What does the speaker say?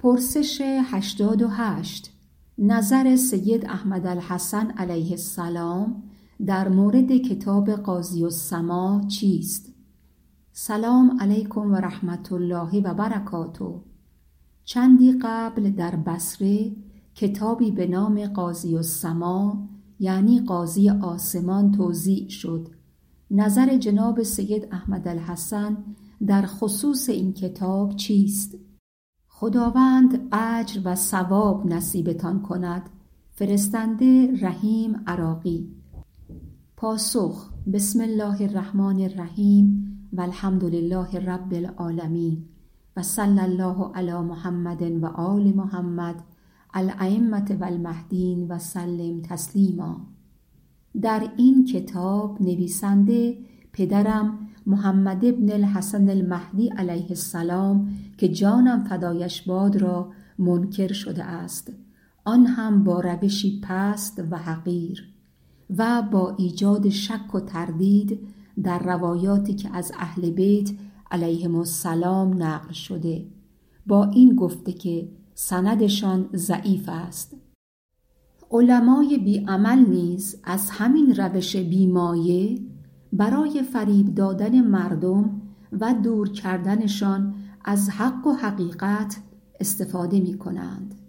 پرسش 88. نظر سید احمدالحسن علیه السلام در مورد کتاب قاضی السما چیست؟ سلام علیکم و رحمت الله و برکاته. چندی قبل در بصره کتابی به نام قاضی السما یعنی قاضی آسمان توزیع شد. نظر جناب سید احمدالحسن در خصوص این کتاب چیست؟ خداوند اجر و ثواب نصیبتان کند. فرستنده رحیم عراقی. پاسخ: بسم الله الرحمن الرحیم و الحمد لله رب العالمین و صلی الله علی محمد و آل محمد الائمة و المهدین و سلم تسلیما. در این کتاب نویسنده پدرم محمد ابن الحسن المهدی علیه السلام که جانم فدایش باد را منکر شده است، آن هم با روشی پست و حقیر و با ایجاد شک و تردید در روایاتی که از اهل بیت علیهم السلام نقل شده، با این گفته که سندشان ضعیف است. علمای بیعمل نیز از همین روش بیمایه برای فریب دادن مردم و دور کردنشان از حق و حقیقت استفاده می کنند.